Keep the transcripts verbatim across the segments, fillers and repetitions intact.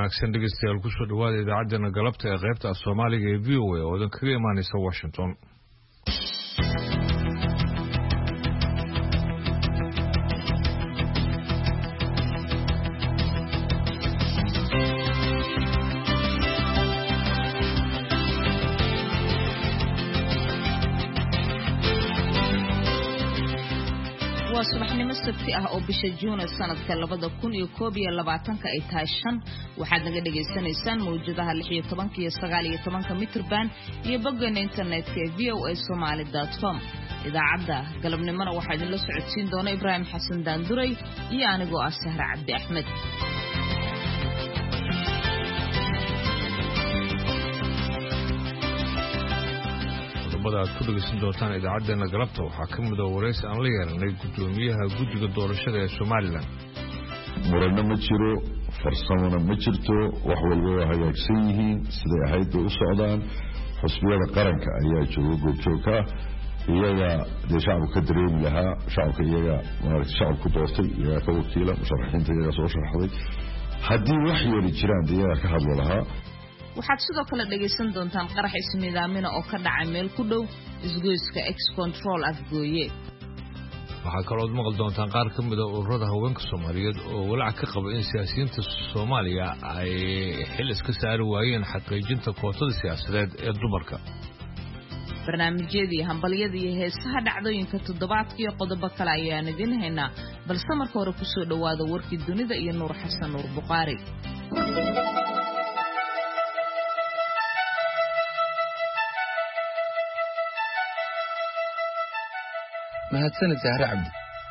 wanaagsan dhegeystayaal ku soo dhawaada idaacadana galabta ee qaybta Soomaaliga ee V O A oo kaga imaanaysa Washington. subaxnimo sabti ah oo bisha Juun sanadka labada kun iyo koob iyo labaatanka ay tahay shan waxaad naga dhageysanaysaan mawjadaha lix iyo toban iyo sagaal iyo toban mitir band iyo bogga internetka ee v o a somali dot com. idaacadda galabnimona waxaa idin la socodsiin doona Ibraahim Xasan Daanduray iyo anigoo ah Sahra Cabdi Axmed. aad ku dhageysan doontaan idaacaddeena galabta waxaa ka mid ah waraysi aan la yeelanay gudoomiyaha guddiga doorashada ee Soomaaliland. murano ma jiro, farsamona ma jirto, wax walba waa hagaagsan yihiin siday ahayd bay u socdaan. xusbiyada qaranka ayaa jooga goobjoogka iyaga dee shacabka ka dareemi lahaa, shacabka iyaga maaragtay shacabku doortay iyaga ka wakiila, musharaxiinta iyaga soo sharaxday. haddii wax yeeli jiraan dee iyaga ka hadlo lahaa. waxaad sidoo kale dhageysan doontaan qarax ismiidaamina oo ka dhacay meel ku dhow isgoyska X Control Afgooye. waxaa kaloo maqal doontaan qaar ka mid ah ururada haweenka Soomaaliyeed oo walaac ka qaba in siyaasiyiinta Soomaaliya ay xil iska saari waayeen xaqiijinta kootada siyaasadeed ee dumarka. barnaamijyadii hambalyada iyo heesaha dhacdooyinka toddobaadka iyo qodobo kale ayaan idin haynaa, balse marka hore ku soo dhawaada warkii dunida iyo Nuur Xasan Nuur Buqaari. mahadsanid Sahra Cabdi.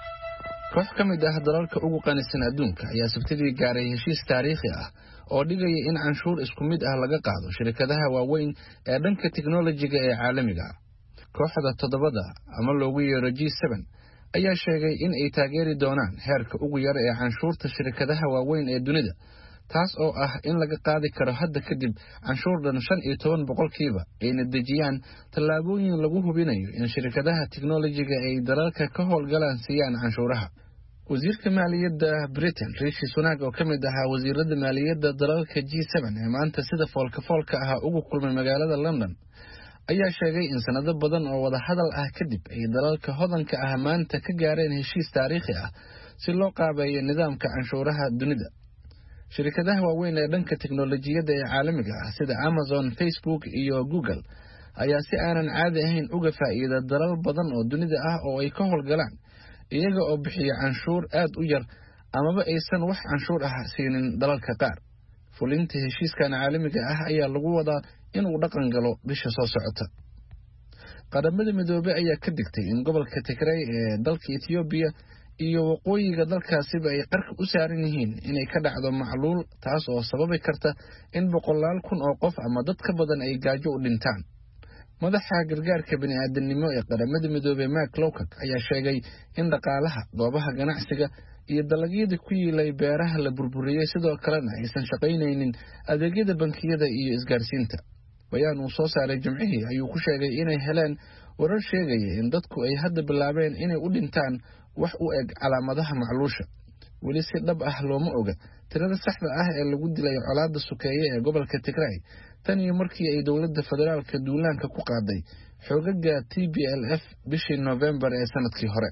koox ka mid ah dalalka ugu qanisan adduunka ayaa sabtidii gaaray heshiis taariikhi ah oo dhigaya in canshuur isku mid ah laga qaado shirkadaha waaweyn ee dhanka tiknoolajiga ee caalamiga ah. kooxda toddobada ama loogu yeero G seven ayaa sheegay in ay taageeri doonaan heerka ugu yar ee canshuurta shirkadaha waaweyn ee dunida, taas oo ah in laga qaadi karo hadda kadib canshuur dhan shan iyo toban boqolkiiba ayna dejiyaan tallaabooyin lagu hubinayo in shirkadaha tiknoolajiga ay dalalka ka howlgalaan siiyaan canshuuraha. wasiirka maaliyadda Britain Rishi Sunak oo ka mid ahaa wasiirada maaliyadda dalalka G seven ee maanta sida foolka foolka ah ugu kulmay magaalada London ayaa sheegay in sanado badan oo wada hadal ah kadib ay dalalka hodanka ah maanta ka gaareen heshiis taariikhi ah si loo qaabeeyo nidaamka canshuuraha dunida. shirkadaha waaweyn ee dhanka tiknoolajiyadda ee caalamiga ah sida Amazon, Facebook iyo Google ayaa si aanan caadi ahayn uga faa'iida dalal badan oo dunida ah oo ay ka howlgalaan iyaga oo bixiya canshuur aad u yar amaba aysan wax canshuur ah siinin dalalka qaar. fulinta heshiiskan caalamiga ah ayaa lagu wadaa inuu dhaqan galo bisha soo socota. qaramada midoobay ayaa ka digtay in gobolka Tigray ee dalka Ethiopia iyo waqooyiga dalkaasiba ay qarka u saaran yihiin inay ka dhacdo macluul, taas oo sababi karta in boqolaal kun oo qof ama dad ka badan ay gaajo u dhintaan. madaxa gargaarka bini'aadanimo ee qaramada midoobay Mark Lowcock ayaa sheegay in dhaqaalaha, goobaha ganacsiga iyo dalagyada ku yiilay beeraha la burburiyay, sidoo kalena aysan shaqaynaynin adeegyada bankiyada iyo isgaarsiinta. bayaan uu soo saaray Jimcihii ayuu ku sheegay inay heleen warar sheegaya in dadku ay hadda bilaabeen inay u dhintaan wax u eg calaamadaha macluusha. weli si dhab ah looma oga tirada saxda ah ee lagu dilay colaadda sukeeye ee gobolka Tigray tan iyo markii ay dowladda federaalka duulaanka ku qaaday xoogagga T P L F bishii November ee sanadkii hore.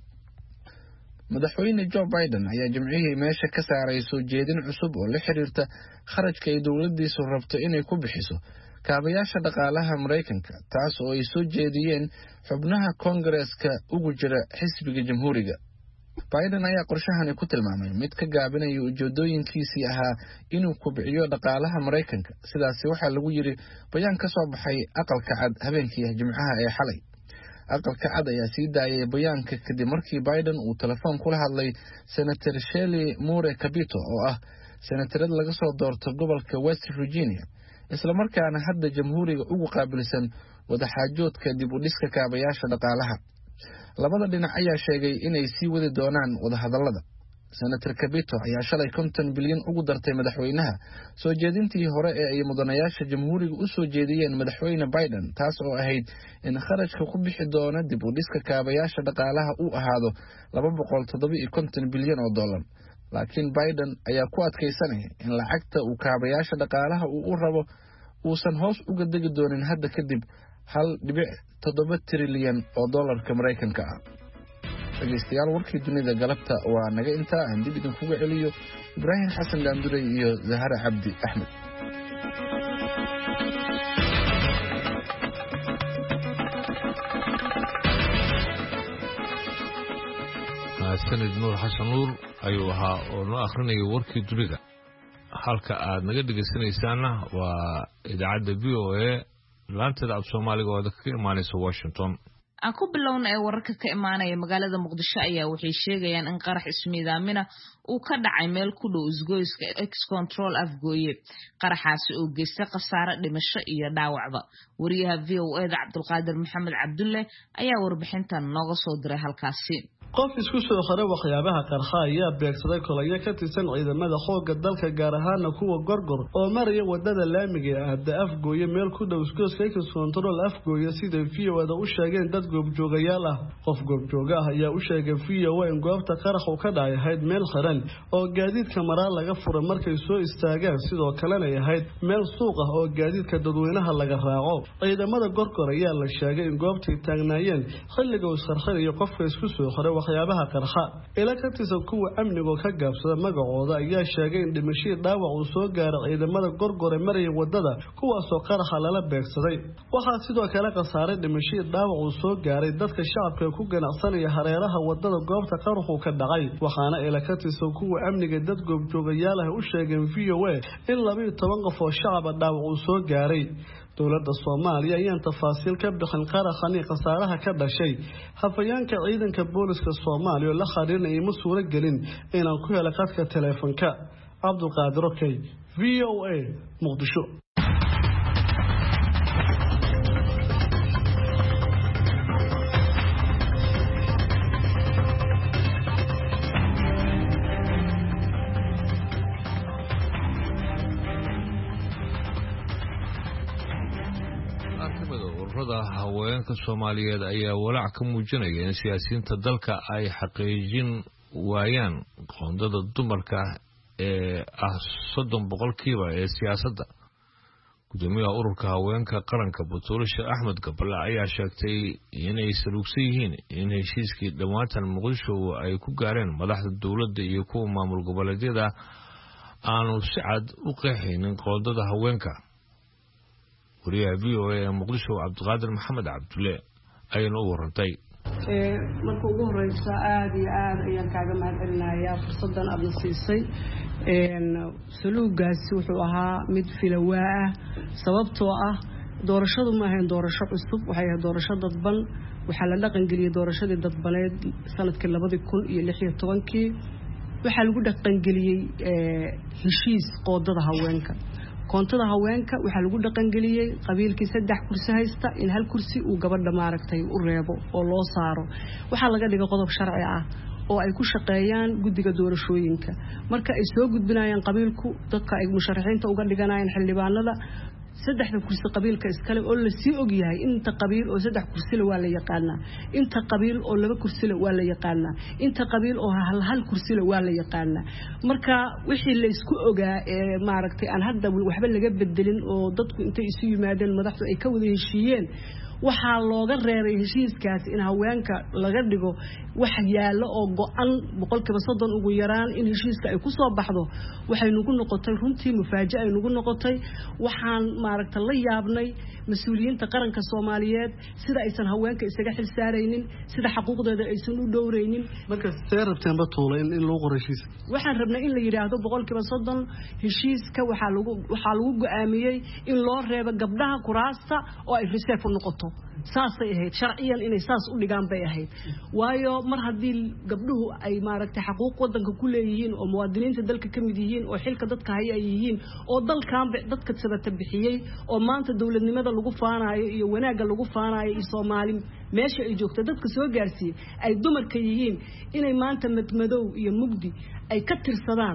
madaxweyne Joe Biden ayaa Jimcihii meesha ka saaray soo jeedin cusub oo la xiriirta kharashka ay dowladdiisu rabto inay ku bixiso kaabayaasha dhaqaalaha Mareykanka, taas oo ay soo jeediyeen xubnaha Koongareeska ugu jira xisbiga Jamhuuriga. Biden ayaa qorshahani ku tilmaamay mid ka gaabinaya ujeedooyinkiisii ahaa inuu kobciyo dhaqaalaha Mareykanka. sidaasi waxaa lagu yiri bayaan ka soo baxay aqalka cad habeenkii Jimcaha ee xalay. aqalka cad ayaa sii daayay bayaanka kadib markii Biden uu telefoon kula hadlay Senator Shelley Moore Capito oo ah senatarad laga soo doorto gobolka West Virginia, isla markaana hadda Jamhuuriga ugu qaabilsan wadaxaajoodka dib u dhiska kaabayaasha dhaqaalaha. labada dhinac ayaa sheegay inay sii wadi doonaan wadahadallada. Senator Capito ayaa shalay konton bilyan ugu dartay madaxweynaha soo jeedintii hore ee ay mudanayaasha Jamhuuriga u soo jeediyeen madaxweyne Biden, taas oo ahayd in kharashka ku bixi doona dib u dhiska kaabayaasha dhaqaalaha uu ahaado laba boqol toddoba iyo konton bilyan oo dollar. laakiin Biden ayaa ku adkaysanaya in lacagta uu kaabayaasha dhaqaalaha uu u rabo uusan hoos uga degi doonin hadda kadib hal dhibic toddoba trilyan oo dollarka Mareykanka ah. dhegeystayaal warkii dunida galabta waa naga intaa. aan dib idinkugu celiyo Ibraahim Xasan Daanduray iyo Zahra Cabdi Axmed. sanad nuur xasan nuur ayuu ahaa oo noo akhrinayay warkii dunida. halka aad naga dhegeysanaysaana waa idaacadda V O A laantada af Soomaaliga oo ka imaanaysa Washington. aan ku bilowna ee wararka ka imaanaya magaalada Muqdisho ayaa waxay sheegayaan in qarax ismiidaamina uu ka dhacay meel ku dhow isgoyska X Control Afgooye. qaraxaasi oo geystay khasaare dhimasho iyo dhaawacba. wariyaha V O A da Cabdulqaadir Maxamed Cabdulle ayaa warbixintan nooga soo diray halkaasi. qof isku soo xaray waxyaabaha qarxa ayaa beegsaday kolaya ka tirsan ciidamada xoogga dalka gaar ahaan kuwa gorgor oo maraya wadada laamiga ah ee Afgooye meel ku dhow isgoyska X Control Afgooye sida V O A da u sheegeen dad goobjoogayaal ah. qof goobjooga ah ayaa u sheegay V O A in goobta qarax uu ka dhacay ahayd meel xiran oo gaadiidka maraa laga furay markay soo istaagaan, sidoo kalena ay ahayd meel suuq ah oo gaadiidka dadweynaha laga raaco. ciidamada gorgor ayaa la sheegay in goobtii taagnaayeen xilliga uu sarxay iyo qofka isku soo xaray waxyaabaha qarxa. ila ka tirsan kuwa amniga ka gaabsada magacooda ayaa sheegay in dhimashadii dhaawac uu soo gaaray ciidamada gorgor ee maraya wadada kuwaas oo qaraxa lala beegsaday. waxaa sidoo kale khasaaray dhimashadii dhaawac uu soo gaaray dadka shacabka ku ganacsanaya hareeraha wadada goobta qaraxu ka dhacay. waxaana ila ka tirsan kuwa amniga dad goobjoogayaal ah u sheegeen V O A in laba iyo toban qof oo shacab dhaawac uu soo gaaray. dowladda Soomaaliya ayaa tafaasiil ka bixin qaraxani khasaaraha ka dhashay. hafayeenka ciidanka booliska Soomaaliya la xariirnay ma suura gelin inaan ku helo qadka teleefanka. Cabdulqaadir Okey, V O A, Muqdisho. haweenka Soomaaliyeed ayaa walaac ka muujinaya in siyaasiyiinta dalka ay xaqiijin waayaan qoondada dumarka ee ah soddon boqolkiiba ee siyaasadda. gudoomiyaha ururka haweenka qaranka Butuulasha Axmed Gabale ayaa sheegtay inay saluugsan yihiin in heshiiskii dhamaatan Muqdisho ay ku gaareen madaxda dowladda iyo kuwa maamul goboleedyada aanu si cad u qeexaynin qoondada haweenka. wariyaha V O A ee Muqdisho Cabdulqaadir Maxamed Cabdulle ayuu u warantay. ee marka ugu horeysa aad iyo aad ayaan kaaga mahadcelinayaa fursadan aad siisay. een saluugaasi wuxuu ahaa mid filawaa ah sababtoo ah doorashadu ma ahayn doorasho cusub, waxay ahayd doorasho dadban. waxaa la dhaqan geliyay doorashadii dadbaneed sanadkii laba kun iyo lix iyo toban kii. waxaa lagu dhaqan geliyay ee heshiis qoondada haweenka. koontada haweenka waxaa lagu dhaqan geliyay qabiilkii saddex kursi haysta in hal kursi uu gabadha maaragtay u reebo oo loo saaro. waxaa laga dhigay qodob sharci ah oo ay ku shaqeeyaan guddiga doorashooyinka. marka ay soo gudbinayaan qabiilku dadka ay musharaxiinta uga dhiganayaan xildhibaanada saddexda kursi qabiilka iskale oo la sii og yahay inta qabiil oo saddex kursi la waa la yaqaanaa, inta qabiil oo laba kursi la waa la yaqaanaa, inta qabiil oo hal hal kursi la waa la yaqaanaa. marka wixii la isku ogaa ee maaragtay aan hadda waxba laga bedelin oo dadku intay isu yimaadeen madaxdu ay ka wada heshiiyeen, waxaa looga reeray heshiiskaas in haweenka laga dhigo wax yaalo oo go'an boqolkiiba soddon ugu yaraan in heshiiska ay ku soo baxdo. waxay nagu noqotay runtii mufaaja'a ay nagu noqotay. waxaan maaragtay la yaabnay mas'uuliyiinta qaranka Soomaaliyeed sida aysan haweenka isaga xil saaraynin, sida xuquuqdooda aysan u dhowraynin. marka seerabteen batuulay in loo qoro heshiis. waxaan rabnay in la yiraahdo boqolkiiba soddon heshiiska waxaa lagu waxaa lagu go'aamiyay in loo reebo gabdhaha kuraasta oo ay reserve u noqoto. saasay ahayd sharciyan inay saas u dhigaan bay ahayd. waayo mar haddii gabdhuhu ay maaragtay xuquuq wadanka ku leeyihiin oo muwaadiniinta dalka ka mid yihiin oo xilka dadka haya ay yihiin oo dalkan dadka sabata bixiyay oo maanta dawladnimada lagu faanayo iyo wanaaga lagu faanayo iyo Soomaali meesha ay joogto dadka soo gaarsiiyay ay dumarka yihiin inay maanta madmadow iyo mugdi ay ka tirsadaan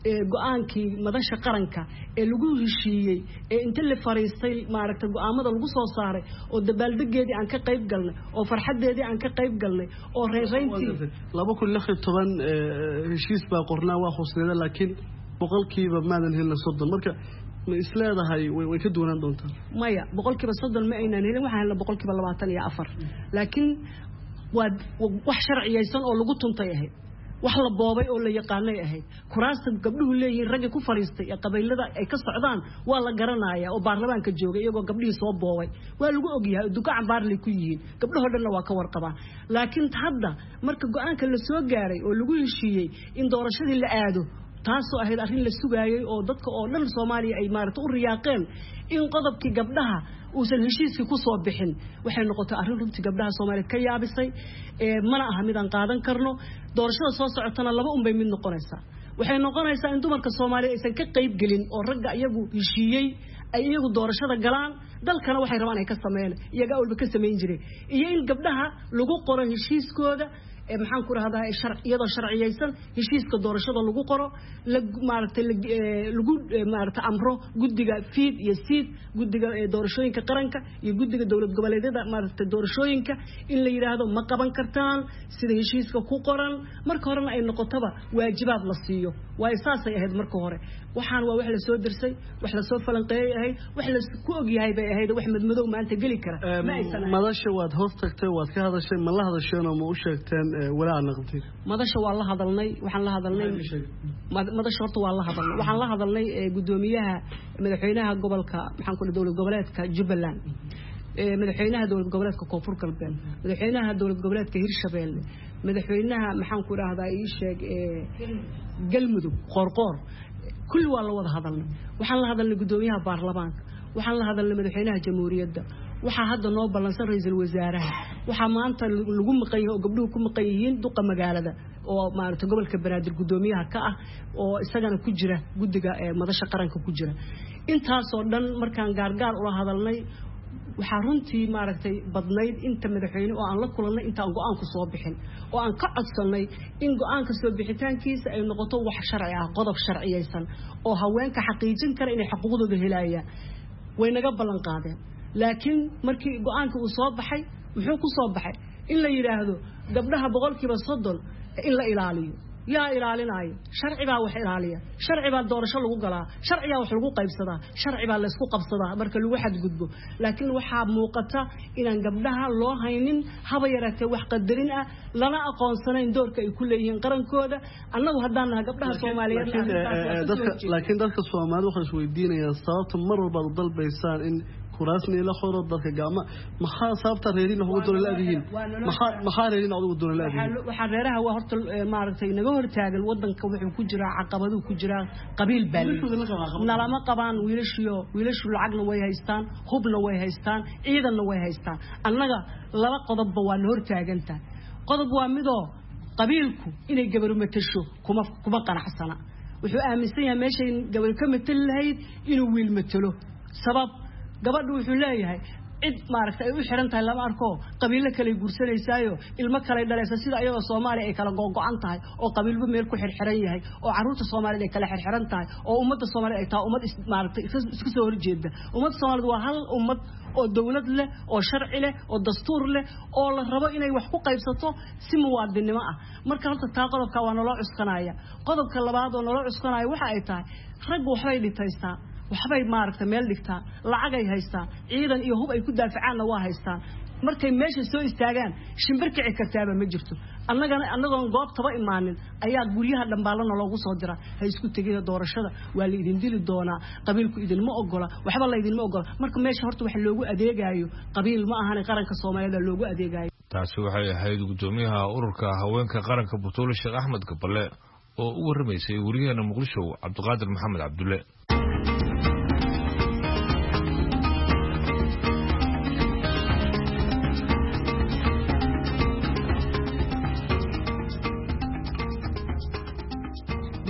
go-aankii madasha qaranka ee lagu heshiiyey ee inta la fariistay maaragtay go'aamada lagu soo saaray oo dabaaldegeedii aan ka qayb galnay oo farxadeedii aan ka qayb galnay oo reereyntii laba kun iyo lix iyo toban heshiis baa qornaa waa khusneeda laakiin boqolkiiba maadan helin soddon marka ma isleedahay way ka duwanaan doontaa maya boqolkiiba soddon ma aynaan helin waxaan helnay boqolkiiba labaatan iyo afar laakiin waa wax sharciyeysan oo lagu tuntay ahayd wax la boobay oo la yaqaanay ahayd kuraasta gabdhuhu leeyihiin ragga ku fariistay ee qabiilada ay ka socdaan waa la garanayaa oo baarlamaanka joogay iyagoo gabdhihii soo boobay waa lagu ogyahay duka cambaarley ku yihiin gabdhaho dhanna waa ka warqabaan laakiin hadda marka go-aanka la soo gaaray oo lagu heshiiyey in doorashadii la aado taasoo ahayd arrin la sugaayay oo dadka oo dhan Soomaaliya ay maaragtay u riyaaqeen in qodobkii gabdhaha uusan heshiiskii ku soo bixin waxay noqotay arrin runtii gabdhaha Soomaaliyeed ka yaabisay ee mana aha mid aan qaadan karno doorashada soo socotana laba un bay mid noqonaysaa waxay noqonaysaa in dumarka Soomaaliyeed aysan ka qayb gelin oo ragga iyagu heshiiyey ay iyagu doorashada galaan dalkana waxay rabaan ay ka sameeyaan iyaga awalba ka sameyn jireen iyo in gabdhaha lagu qoro heshiiskooda ee maxaan ku rahdaa sharciyada sharciyeysan heshiiska doorashada lagu qoro la maaragtay lagu maaragtay amro guddiga fiid iyo siid guddiga doorashooyinka qaranka iyo guddiga dawlad goboleedyada maaragtay doorashooyinka in la yiraahdo ma qaban kartaan sida heshiiska ku qoran marka horena ay noqotaba waajibaad la siiyo waa isaasay ahayd marka hore waxaan waa wax la soo dirsay wax la soo falanqeeyay ahayd wax la ku og yahay bay ahayd wax madmadow maanta gali kara ma aysan madasha waad hoos tagtay waad ka hadashay ma la hadasheen oo ma u sheegteen walaa naqdi madasha waa la hadalnay waxaan la hadalnay madasha horta waa la hadalnay waxaan la hadalnay gudoomiyaha madaxweynaha gobolka maxaan ku dhahay dawlad goboleedka Jubbaland ee madaxweynaha dawlad goboleedka Koonfur Galbeed madaxweynaha dawlad goboleedka Hirshabeelle madaxweynaha maxaan ku raahdaa ii sheeg ee galmudug qorqor kulli waa la wada hadalnay waxaan la hadalnay gudoomiyaha baarlamaanka waxaan la hadalnay madaxweynaha jamhuuriyadda waxa hadda noo balansan ra'iisul wasaaraha waxa maanta lagu maqayo oo gabdhuhu ku maqan yihiin duqa magaalada oo maaragtay gobolka Banaadir gudoomiyaha ka ah oo isagana ku jira guddiga ee madasha qaranka ku jira intaas oo dhan markaan gaargaar ula hadalnay waxa runtii maaragtay badnayd inta madaxweyne oo aan la kulanay inta aan go'aan ku soo bixin oo aan ka codsanay in go'aanka soo bixitaankiisa ay noqoto wax sharci ah qodob sharciyeysan oo haweenka xaqiijin kara inay xuquuqdooda helayaan way naga ballan qaadeen laakiin markii go'aanka uu soo baxay wuxuu ku soo baxay in la yiraahdo gabdhaha boqolkiiba soddon in la ilaaliyo yaa ilaalinayo sharci baa wax ilaaliya sharci baa doorasho lagu galaa sharci baa wax lagu qaybsadaa sharci baa la isku qabsadaa marka lagu xadgudbo laakiin waxa muuqata inaan gabdhaha loo haynin haba yaraatee wax qadarin ah lana aqoonsanayn doorka ay ku leeyihiin qarankooda annagu haddaan nahay gabdhaha Soomaaliyeed dadka laakiin dadka Soomaaliyeed waxay isweydiinayaan sababta mar walba u dalbaysaan in kuraasni la xoro dadka gama maxaa sababta reerin ugu doonalaadiin maxaa maxaa reerin ugu doonalaadiin waxa reeraha waa horta maaragtay naga hortaagan wadanka wuxuu ku jiraa caqabadu ku jiraa qabiil bal nalama qabaan wiilashiyo wiilashu lacagna way haystaan hubna way haystaan ciidanna way haystaan annaga laba qodobba waa na hortaaganta qodob waa midoo qabiilku inay gabar matasho kuma kuma qanacsana wuxuu aaminsan yahay meeshay gabar ka matal lahayd inuu wiil matalo sabab gabadhu wuxuu leeyahay cid maaragtay ay u xiran tahay lama arko qabiilo kale guursanaysayo ilmo kale dhalaysa sida ayagoo Soomaali ay kala go'go'an tahay oo qabiilba meel ku xirxiran yahay oo caruurta Soomaaliyeed ay kala xirxiran tahay oo ummadda Soomaaliyeed ay tahay ummad maaragtay isku soo horjeeda ummadda Soomaaliyeed waa hal ummad oo dawlad leh oo sharci leh oo dastuur leh oo la rabo inay wax ku qaybsato si muwaadinimo ah marka horta taa qodobka waa nolol cuskanaya qodobka labaad oo nolol cuskanaya waxa ay tahay rag waxbay dhitaystaan waxbay maaragtay meel dhigtaan lacag ay haystaan ciidan iyo hub ay ku daafacaanna waa haystaan markay meesha soo istaagaan shimbir kici kartaaba ma jirto annagana annagoon goobtaba imaanin ayaa guryaha dhambaalana loogu soo dira hay isku tegida doorashada waa la idin dili doonaa qabiilku idin ma ogola waxba la idin ma ogola marka meesha horta wax loogu adeegayo qabiil ma ahan qaranka Soomaaliyeed loogu adeegayo taasi waxay ahayd gudoomiyaha ururka haweenka qaranka Butuule Sheekh Axmed Gaballe oo u warmaysay wariyaha Muqdisho Cabdiqaadir Maxamed Cabdulle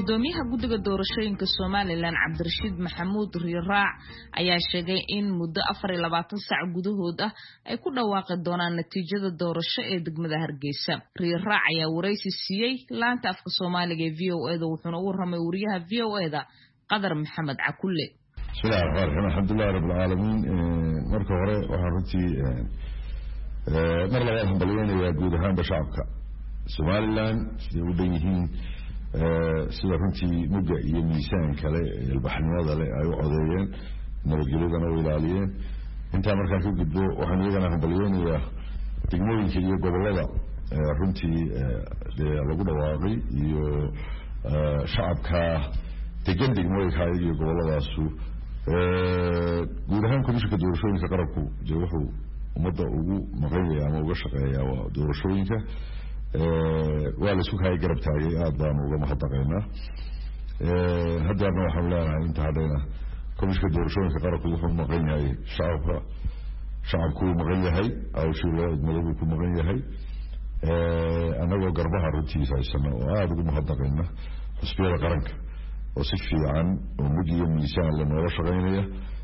gudoomiyaha guddiga doorashooyinka Soomaaliland Cabdirashiid Maxamuud Riiraac ayaa sheegay in muddo afar iyo labaatan saac gudahood ah ay ku dhawaaqi doonaan natiijada doorasho ee degmada Hargeysa. Riiraac ayaa wareysi siiyay laanta afka Soomaaliga ee V O A da wuxuuna u warramay wariyaha V O A da Qadar Maxamed Cakulle. Bismillaahi rahmaani rahiim. Alxamdulillahi rabbil aalamiin. Marka hore waxaan runtii mar labaad hambalyeynaya guud ahaan shacabka Soomaaliland sidii u dhan yihiin sida runtii mugga iyo miisaan kale ilbaxnimada leh ay u codeeyeen nabadgelyadana u ilaaliyeen. intaa markaan ka gudbo waxaan iyagana hambalyeynayaa degmooyinka iyo gobollada runtii lagu dhawaaqay iyo shacabka degan degmooyinka iyo gobolladaasu guud ahaan komishanka doorashooyinka qaranku dee wuxuu ummadda ugu maqan yahay ama uga shaqeeyaa waa doorashooyinka waa la isku kaya garab taagay aad baanu uga mahadnaqaynaa. haddaana waxaanu leenahay inta haddayna komishanka doorashooyinka qaranku wuxuu maqan yahay shacabka shacabkuu maqan yahay hawshii loo idmada buu ku maqan yahay annagoo garbaha runtiisa haysana oo aada ugu mahadnaqayna xusbiyada qaranka oo si fiican oo mug iyo miisaan le noola shaqaynaya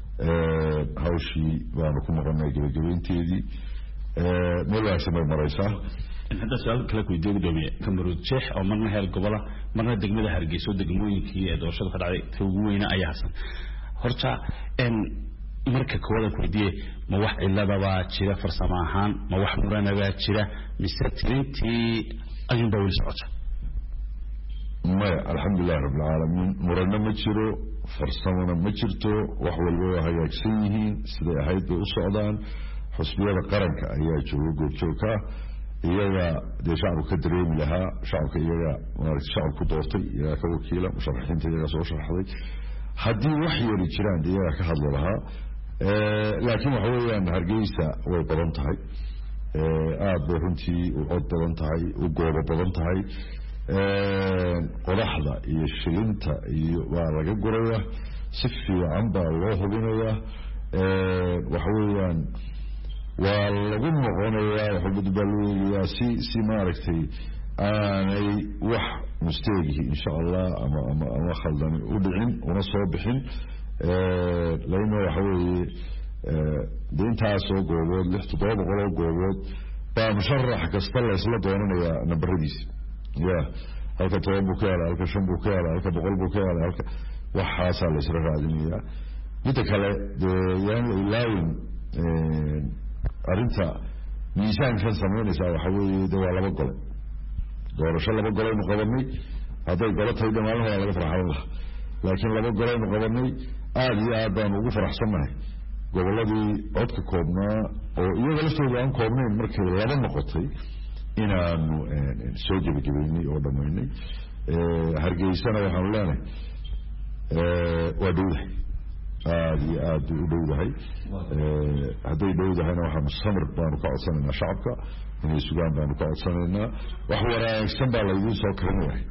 hawshii baanu ku maqanay gebagabeynteedii meel wanaagsan bay maraysaa. hadda su'aal kale ku weydiiyo gudoomiye Kamarud Sheekh oo marna heer gobola marna degmada Hargeysa degmooyinkii ee doorashada ka dhacday ka ugu weyn ayaa hasan horta en marka kooda ku weydiiyo ma wax cilada baa jira farsamo ahaan ma wax murana baa jira mise tirintii ayun baa weli socota ma alxamdulillahi rabbil aalamiin murana ma jiro farsamona ma jirto wax walba waa hagaagsan yihiin siday ahayd bay u socdaan xusbiyada qaranka ayaa jooga goobjoogka iyaga dee shacabku ka dareemi lahaa shacabka iyaga maaragtay shacabku doortay iyaga ka wakiila musharaxiinta iyaga soo sharaxday haddii wax yari jiraan dee iyaga ka hadli lahaa laakiin waxa weeyaan Hargeysa way badan tahay aad bay runtii u cod badan tahay u goobo badan tahay qodaxda iyo shilinta iyo waa laga guraya si fiican baa loo hubinayaa waxa weeyaan waa lagu noqonayaa xubud balweeyaa si si maaragtay aanay wax musteegihi insha Allah ama ama ama khaldan u dhicin una soo bixin laana waxa weeye deynta soo goobood lix todoba boqol oo goobood baa musharax kasta la isla doonanayaa nabaradiis ya halka toban buu ka yaala halka shan buu ka yaala halka boqol buu ka yaala halka waxaasa la isla raadinayaa midda kale yaan la ilaawin arinta miisaankan samaynaysaa waxa weeye de waa laba gole doorasho laba gole aynu qabanay hadday golo tahay dhammaanaha waa laga farxan lahaa laakiin laba gole aynu qabanay aada iyo aad baanu ugu faraxsannahay gobolladii codka koobnaa oo iyaga laftooda aan koobnayn markay laba noqotay inaanu soo gebagabeynay oo dhammaynay Hargeysana waxaanu leenahay waa dhowdahay aada iyo aad u dhowdahay hadday dhowdahayna waxaanu samir baanu ka codsanaynaa shacabka inay sugaan baanu ka codsanaynaa wax wanaagsan baa laydiin soo karinayahay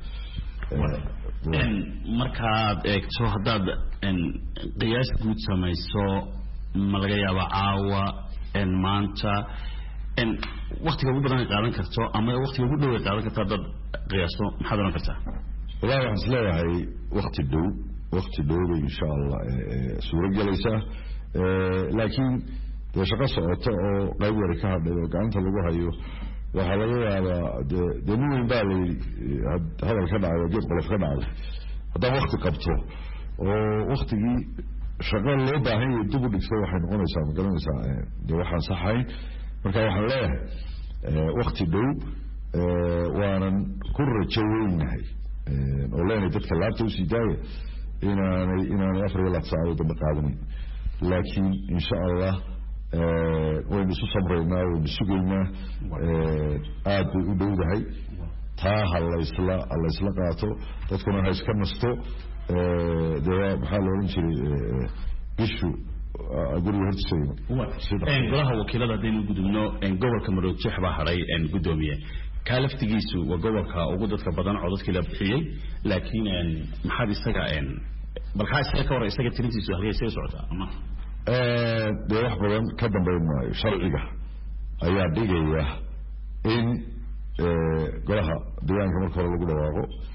markaad eegto haddaad qiyaas guud samayso ma laga yaaba caawa maanta waktiga ugu badan ay qaadan karto ama waktiga ugu dhow ay qaadan karto haddaad qiyaasto maxaad oran kartaa wallahi waxaan isleeyahay wakti dhow wakti dhow bay insha Allah suuro gelaysaa laakiin dee shaqo socoto oo qayb yari ka hadhay oo gacanta lagu hayo waxaa laga yaabaa dee dee nin weyn baa layidhi hadal ka dhacay geed qolof ka dhacday haddaan wakti qabto oo waktigii shaqo loo baahan yahay dib u dhigto waxay noqonaysaa ma garanaysaa dee waxaan saxayn marka waxaan leeyahay wakti dhow waanan ku rajo weynahay oo leenahay dadka laabta usii daaya inaanay inaanay afar iyo labaatan saacadood dambe qaadanayn laakiin insha Allah waynu isu sabraynaa waynu sugaynaa aad bay u dhowdahay taa ha laysla ha laysla qaato dadkuna ha iska nasto dee maxaa la oran jiray bishu guriga hortiisa golaha wakiilada haddaynu gudubno gobolka Marood Sheekh baa haray gudoomiye ka laftigiisu waa gobolka ugu dadka badan codadkii la bixiyay laakiin maxaad isaga balka isaga ka hor isaga tirintiisu halkay soo socotaa ama dee wax badan ka dambeyn maayo sharciga ayaa dhigaya in golaha deegaanka marka hore lagu dhawaaqo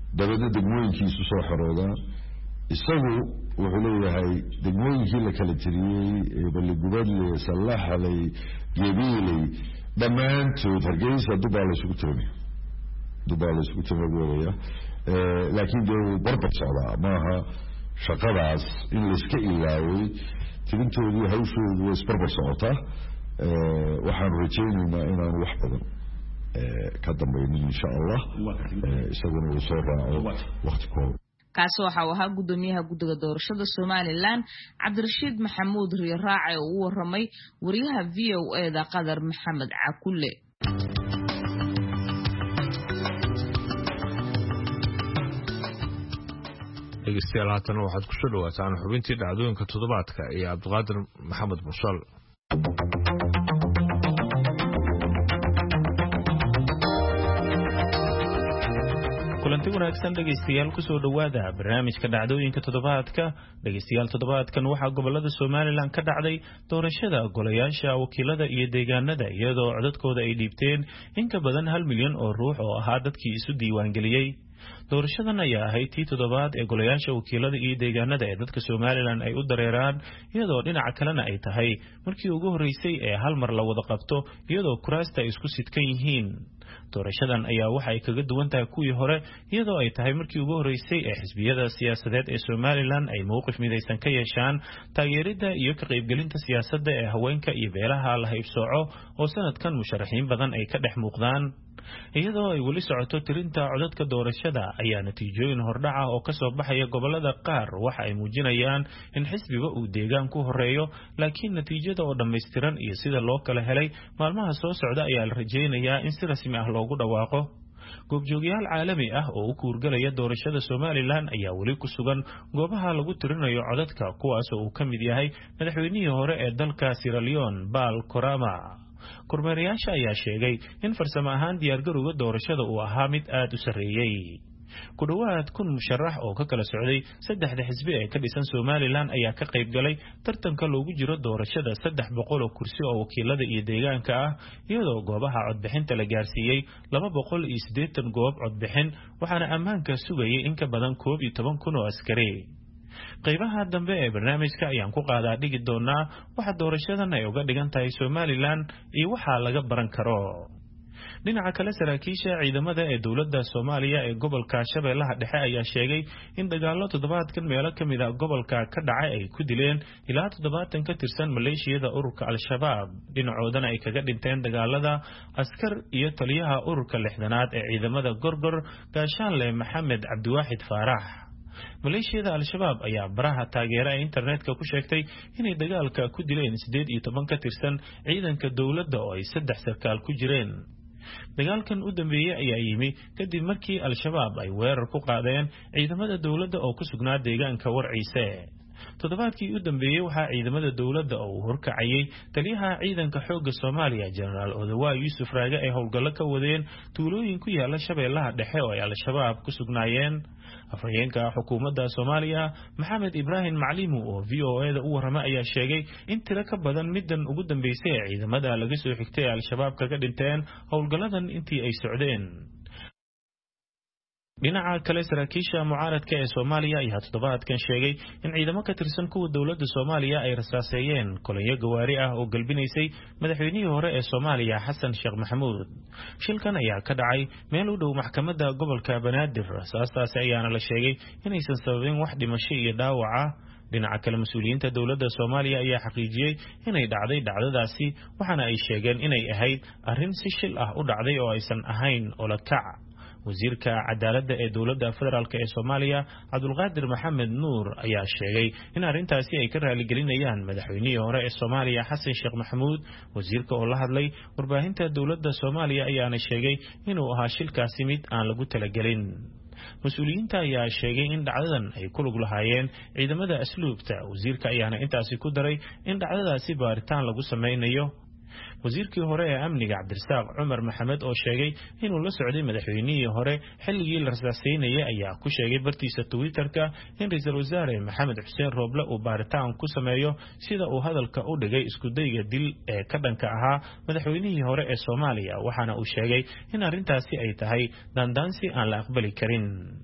dabeedna degmooyinkiisu soo xoroodaan isagu wuxuu leeyahay degmooyinkii la kala tiriyey balligubadle sallaxaley gebiiley dhammaantood hargeysa dubaa la isugu tirinaya dubaa la isugu tirinaya laakiin dee wuu barbar socdaa maaha shaqadaas in layska ilaaway tirintoodii hawshoodu way isbarbar socotaa waxaan rajaynaynaa inaanu wax badan ka dambaynin insha allah isaguna uu soo raaco waqti kooban kaasi waxa uu ahaa gudoomiyaha guddiga doorashada Somaliland Cabdirashiid Maxamuud Riiraace oo u waramay wariyaha V O A da Qadar Maxamed Cakulle. dhegeystayaal haatan waxaad ku soo dhawaataan xubintii dhacdooyinka toddobaadka iyo Cabdiqaadir Maxamed Mursal. kulanti wanaagsan dhegeystayaal ku soo dhawaada barnaamijka dhacdooyinka toddobaadka. dhegeystayaal toddobaadkan waxaa gobolada Somaliland ka dhacday doorashada golayaasha wakiilada iyo deegaanada iyadoo codadkooda ay dhiibteen in ka badan hal milyan oo ruux oo ahaa dadkii isu diiwaan geliyay. doorashadan ayaa ahayd tii toddobaad ee golayaasha wakiilada iyo deegaanada ee dadka Somaliland ay u dareeraan iyadoo dhinaca kalena ay tahay markii ugu horeysay ee hal mar la wada qabto iyadoo kuraasta ay isku sidkan yihiin. doorashadan ayaa waxa ay kaga duwan tahay kuwii hore iyadoo ay tahay markii ugu horeysay ee xisbiyada siyaasadeed ee Somaliland ay mowqif midaysan ka yeeshaan taageerida iyo ka qaybgelinta siyaasadda ee haweenka iyo beelaha la haybsooco oo sanadkan musharaxiin badan ay ka dhex muuqdaan. iyadoo ay weli socoto tirinta codadka doorashada ayaa natiijooyin hordhaca oo ka soo baxaya gobolada qaar waxa ay muujinayaan in xisbiga uu deegaan ku horeeyo laakiin natiijada oo dhammaystiran iyo sida loo kala helay maalmaha soo socda ayaa la rajaynayaa in si rasmi ah loogu dhawaaqo. goobjoogayaal caalami ah oo u kuurgalaya doorashada Somaliland ayaa weli ku sugan goobaha lagu tirinayo codadka kuwaas oo uu ka mid yahay madaxweynihii hore ee dalka Sierra Leone Paul Kagame. kormeerayaasha ayaa sheegay in farsamo ahaan diyaargarowga doorashada uu ahaa mid aad u sarreeyay. ku dhawaad kun musharax oo ka kala socday saddexda xisbi ee ka dhisan Somaliland ayaa ka qayb galay tartanka loogu jiro doorashada saddex boqol oo kursi oo wakiilada iyo deegaanka ah iyadoo goobaha codbixinta la gaarsiiyay laba boqol iyo siddeetan goob codbixin waxaana ammaanka sugayay in ka badan koob iyo toban kun oo askari. qaybaha dambe ee barnaamijka ayaan ku qaadaa dhigi doonaa waxa doorashadan ay uga dhigan tahay Somaliland iyo waxa laga baran karo. dhinaca kale saraakiisha ciidamada ee dawladda Soomaaliya ee gobolka Shabeellaha Dhexe ayaa sheegay in dagaallo toddobaadkan meelo ka mid ah gobolka ka dhacay ay ku dileen ilaa toddobaatan ka tirsan maleeshiyada ururka Al-Shabaab dhinacoodana ay kaga dhinteen dagaalada askar iyo taliyaha ururka lixdanaad ee ciidamada Gorgor Gaashaanle Maxamed Cabdiwaaxid Faarax. maleeshiyada Al-Shabaab ayaa baraha taageera internetka ku sheegtay inay dagaalka ku dileen siddeed iyo toban ka tirsan ciidanka dawladda oo ay saddex sarkaal ku jireen. dagaalkan u dambeeyay ayaa yimi kadib markii Al-Shabaab ay weerar ku qaadeen ciidamada dawladda oo ku sugnaa deegaanka Warciise. toddobaadkii u dambeeyay waxaa ciidamada dawladda oo horkacayay taliyaha ciidanka xoogga Soomaaliya General Odawa Yusuf Raage ay howlgallo ka wadeen tuulooyin ku yaala Shabeellaha Dhexe oo ay Al-Shabaab ku sugnaayeen. afhayeenka xukuumadda Soomaaliya Maxamed Ibrahim Maclimu oo V O A da u warama ayaa sheegay in tiro ka badan middan ugu dambeysay ee ciidamada laga soo xigtay Al-Shabaab kaga dhinteen howlgalladan intii ay socdeen. dhinaca kale saraakiisha mucaaradka ee Soomaaliya ayaa toddobaadkan sheegay in ciidamo ka tirsan kuwa dawladda Soomaaliya ay rasaaseeyeen kolonyo gawaari ah oo galbinaysay madaxweynihii hore ee Soomaaliya Xasan Sheekh Maxamuud. shilkan ayaa ka dhacay meel u dhow maxkamadda gobolka Banaadir rasaastaasi ayaana la sheegay inaysan sababin wax dhimasho iyo dhaawac ah. dhinaca kale mas'uuliyiinta dawladda Soomaaliya ayaa xaqiijiyay inay dhacday dhacdadaasi waxaana ay sheegeen inay ahayd arrin si shil ah u dhacday oo aysan ahayn oo la kac. wasiirka cadaaladda ee dawladda federaalk ee Soomaaliya Cabdulqaadir Maxamed Nuur ayaa sheegay in arrintaasi ay ka raali gelinayaan madaxweynihii hore ee Soomaaliya Xasan Sheekh Maxamuud. wasiirka oo la hadlay warbaahinta dawladda Soomaaliya ayaana sheegay inuu ahaa shilkaasi mid aan lagu talagelin. mas'uuliyiinta ayaa sheegay in dhacdadan ay ku lug lahaayeen ciidamada asluubta. wasiirka ayaana intaasi ku daray in dhacdadaasi baaritaan lagu sameynayo. wasiirkii hore ee amniga Cabdirasaaq Cumar Maxamed oo sheegay inuu la socday madaxweynihii hore xilligii la rasaasaynaayay ayaa ku sheegay bartiisa Twitter-ka in ra'iisul wasaare Maxamed Xuseen Rooble uu baaritaan ku sameeyo sida uu hadalka u dhigay isku dayga dil ee ka dhanka ahaa madaxweynihii hore ee Soomaaliya waxaana uu sheegay in arrintaasi ay tahay dandaansi aan la aqbali karin.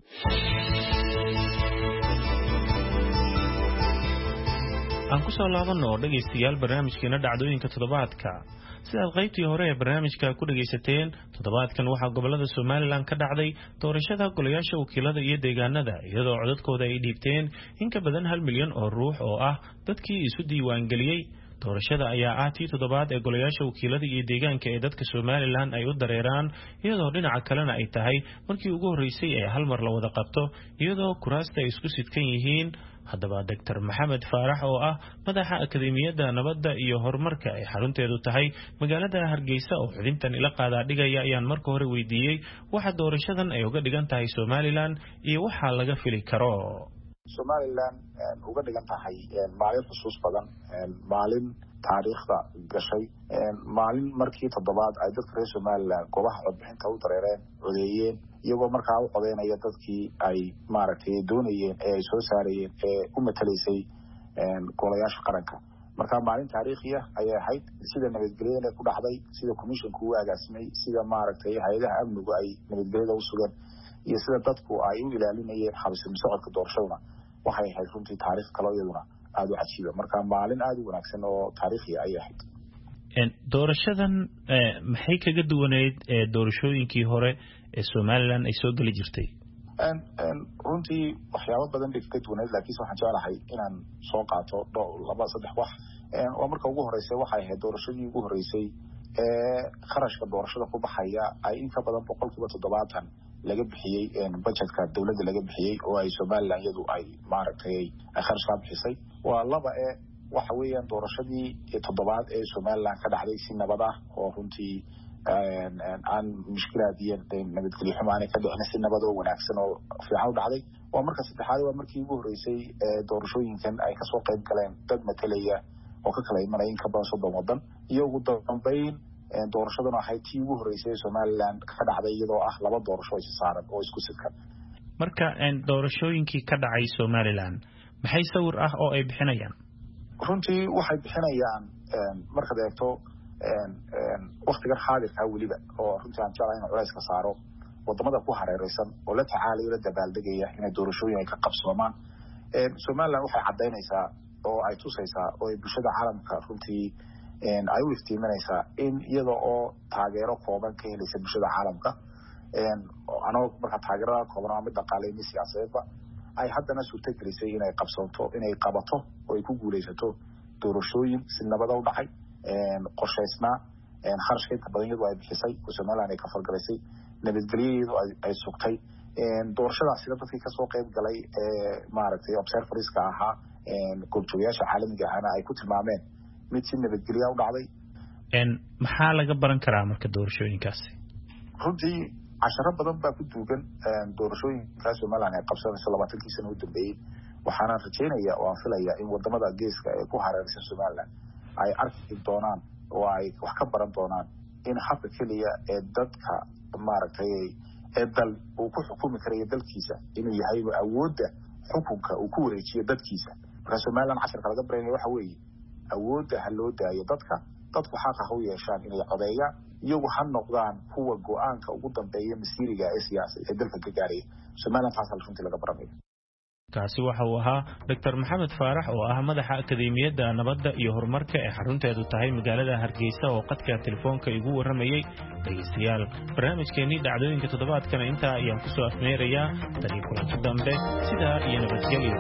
aan ku soo laabano dhageystayaal barnaamijkeena dhacdooyinka toddobaadka sidaad qaybtii hore ee barnaamijka ku dhageysateen toddobaadkan waxaa gobolada Somaliland ka dhacday doorashada golayaasha wakiilada iyo deegaanada iyadoo codadkooda ay dhiibteen in ka badan hal milyan oo ruux oo ah dadkii isu diiwaan geliyay. doorashada ayaa ah tii toddobaad ee golayaasha wakiilada iyo deegaanka ee dadka Somaliland ay u dareeraan iyadoo dhinaca kalena ay tahay markii ugu horeysay ee hal mar la wada qabto iyadoo kuraasta ay isku sidkan yihiin. haddaba Doctor Maxamed Faarax oo ah madaxa Akademiyadda Nabadda iyo Horumarka ee xarunteedu tahay magaalada Hargeysa oo xubintan ila qaada dhigaya ayaan marka hore weydiiyay waxa doorashadan ay uga dhigan tahay Somaliland iyo waxa laga fili karo. Somaliland uga dhigan tahay maalin xusuus badan, maalin taariikhda gashay, maalin markii toddobaad ay dadka reer Somaliland goobaha codbixinta u dareereen codeeyeen iyagoo markaa u codeynaya dadkii ay maaragtay doonayeen ee ay soo saarayeen ee u matalaysay golayaasha qaranka. marka maalin taariikhi ah ayay ahayd sida nabadgelyada ku dhacday, sida commissionku uu agaasimay, sida maaragtay hay'adaha amnigu ay nabadgelyada u sugan iyo sida dadku ay u ilaalinayeen xabsi socodka doorashada waxay ahayd runtii taariikh kale iyaduna aad u cajiib ah. marka maalin aad u wanaagsan oo taariikhi ay ahayd. een doorashadan maxay kaga duwaneyd ee doorashooyinkii hore ee Somaliland ay soo gali jirtay? een een runtii waxyaabo badan bay kaga duwaneyd laakiin waxaan jeclahay inaan soo qaato laba saddex wax. een oo marka ugu horeysay waxay ahayd doorashadii ugu horeysay ee kharashka doorashada ku baxaya ay in ka badan boqolkiiba toddobaatan laga bixiyay een budgetka dawladda laga bixiyay oo ay Somaliland iyadu ay maaragtay ay kharash ka bixisay. waa laba ee waxa weeyaan doorashadii toddobaad ee Somaliland ka dhacday si nabad ah oo runtii een aan mushkilaad iyo nabadgelyo xumaan ka dhicin si nabad oo wanaagsan oo fiican u dhacday. waa marka saddexaad waa markii ugu horeysay ee doorashooyinkan ay ka soo qayb galeen dad matalaya oo ka kala imanaya in ka badan soddon wadan iyo ugu dambeyn doorashadana waxay tii ugu horeysay Somaliland ka dhacday iyadoo ah laba doorasho is saaran oo isku sidkan. marka een doorashooyinkii ka dhacay Somaliland maxay sawir ah oo ay bixinayaan? runtii waxay bixinayaan een marka eegto een een waqtiga xaadirka waliba oo runtii aan jeclahay in culays ka saaro wadamada ku hareeraysan oo la tacaalayo la dabaaldegaya in doorashooyin ay ka qabsoomaan. een Somaliland waxay cadeynaysaa oo ay tusaysaa oo ay bulshada caalamka runtii een ay u iftiiminaysaa in iyada oo taageero kooban ka helaysa bulshada caalamka een anoo marka taageerada kooban ama dhaqaale iyo siyaasadeedba ay haddana suurta gelisay inay qabsanto inay qabato oo ay ku guuleysato doorashooyin si nabad ah u dhacay een qorshaysnaa een kharashka inta badan iyadu ay bixisay oo Somaliland ay ka fargalaysay nabadgelyadu ay sugtay een doorashadaasi dadkii ka soo qayb galay ee maaragtay observerska ahaa een goobjoogayaasha caalamiga ahna ay ku tilmaameen mid si nabadgelyo u dhacday. een maxaa laga baran karaa marka doorashooyinkaasi? runtii casharo badan baa ku duugan een doorashooyinka Somaliland ay qabsanayso labaatankii sano u dambeeyay waxaana rajaynayaa oo aan filayaa in wadamada geeska ee ku hareeraysan Somaliland ay arki doonaan oo ay wax ka baran doonaan in habka kaliya ee dadka maaragtay ee dal uu ku xukumi karayo dalkiisa inuu yahay awoodda xukunka uu ku wareejiyo dadkiisa. marka Somaliland casharka laga baranay waxa weeye awoodda ha loo daayo dadka dadku xaq ah u yeeshaan inay codeeyaan iyagu ha noqdaan kuwa go'aanka ugu dambeeya masiiriga ee siyaasadda ee dalka ka gaaraya. Somaliland taasoo runtii laga baranay. kaasi waxa uu ahaa Doctor Maxamed Faarax oo ah madaxa Akademiyadda Nabadda iyo Horumarka ee xarunteedu tahay magaalada Hargeysa oo qadka telefoonka igu waramayay. dhageystayaal barnaamijkeennii dhacdooyinka toddobaadkan inta ayaan ku soo afmeerayaa tani kulanti dambe sidaa iyo nabadgelyo.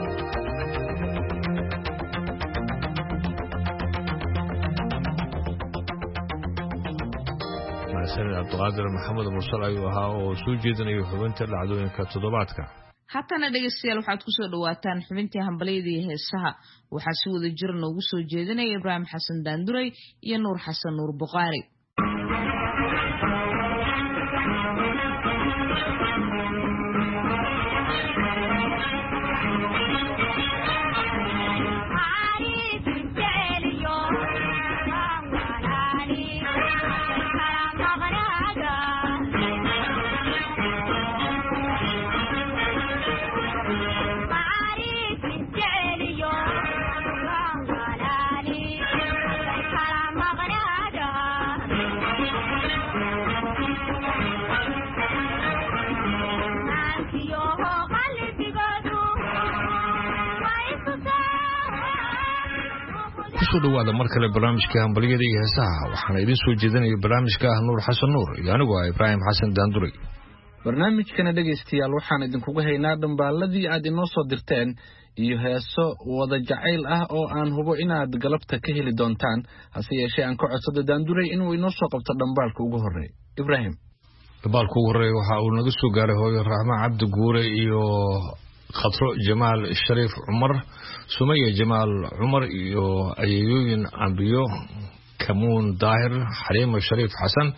سيد عبد القادر محمد مرسل ayuu ahaa oo soo jeedinaya xubinta dhacdooyinka toddobaadka. haddana dhageystayaal waxaad ku soo dhawaataan xubintii hambaliyada iyo heesaha waxaa si wada jir noogu soo jeedinaya Ibraahim Xasan Daanduray iyo Nuur Xasan Nuur Buqaari. kusoo dhawaada mar kale barnaamijka hambaliyada iyo heesaha waxaana idin soo jeedinaya barnaamijka ah nuur xasan nuur iyo anigu ah ibraahim xasan daanduray. barnaamijkana dhegaystayaal waxaan idinkugu haynaa dhambaaladii aad inoo soo dirteen iyo heeso wada jacayl ah oo aan hubo inaad galabta ka heli doontaan, hase yeeshee aan ka codsada daanduray inuu inoo soo qabto dhambaalka ugu horreeya. Ibraahim, dhambaalka ugu horreeya waxa uu naga soo gaaray hooyo raxma cabdi guure iyo khadro jamaal shariif cumar, sumaya jamaal cumar iyo ayeeyooyin ambiyo kamuun daahir, xaliimo shariif xasan,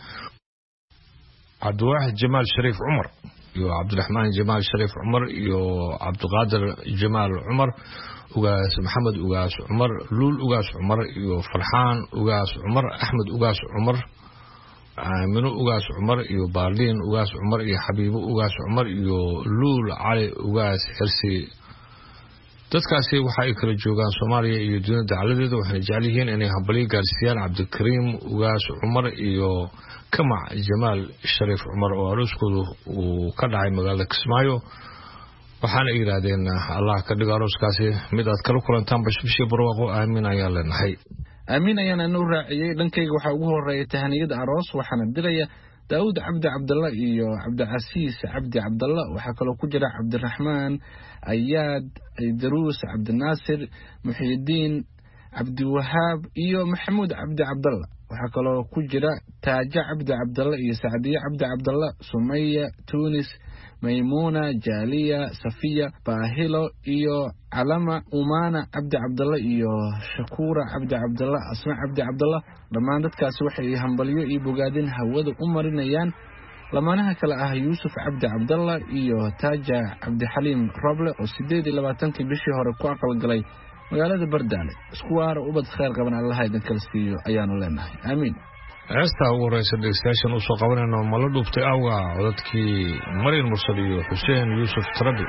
cabdiwaaxid jamaal shariif cumar iyo cabdiraxmaan jamaal shariif cumar iyo cabdiqaadir jamaal cumar, ugaas maxamed ugaas cumar, luul ugaas cumar iyo farxaan ugaas cumar, axmed ugaas cumar, aamino ugaas cumar iyo baarliin ugaas cumar iyo xabiibo ugaas cumar iyo luul cali ugaas xirsi. dadkaasi waxa ay kala joogaan Soomaaliya iyo dunida dacaladeeda, waxay jecel yihiin inay hambaliyo gaarsiiyaan cabdikariim ugaas cumar iyo kamac jamaal shariif cumar oo arooskoodu uu ka dhacay magaalada Kismaayo. waxaana ay yiraahdeen Allah ka dhigo arooskaasi mid aad kala kulantaan bashbashii barwaaqo. aamin ayaan leenahay. aamin ayaan anu raaciyay. dhankayga waxaa ugu horeeya tahaniyada aroos waxaana diraya daawud cabdi cabdalla iyo cabdicasiis cabdi cabdalla. waxaa kaloo ku jira cabdiraxmaan ayaad daruus, cabdinaasir, muxiidiin, cabdiwahaab iyo maxamuud cabdi cabdalla. waxaa kaloo ku jira taaja cabdi cabdalla iyo sacdiye cabdi cabdalla, sumaya, tunis, maymuuna, jaaliya, safiya, baahilo iyo calama, umaana cabdi cabdalla iyo shakuura cabdi cabdalla, asma cabdi cabdalla. dhammaan dadkaasi waxay hambalyo iyo bogaadin hawada u marinayaan lamaanaha kale ah yuusuf cabdi cabdalla iyo taaja cabdixaliim roble oo sideed iyo labaatankii bishii hore ku aqalgalay magaalada Bardaale. isku waara ubad khayr qaban Allah idin kala siiyo ayaanu leenahay. aamin. heesta ugu horeysa dhegeystayaashan u soo qabanayno mala dhuubtay awga codadkii Maryam Mursal iyo Xuseen Yuusuf Tarabi.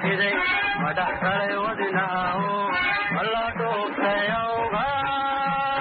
madax kale wadnaaho alla dhoofeeyowga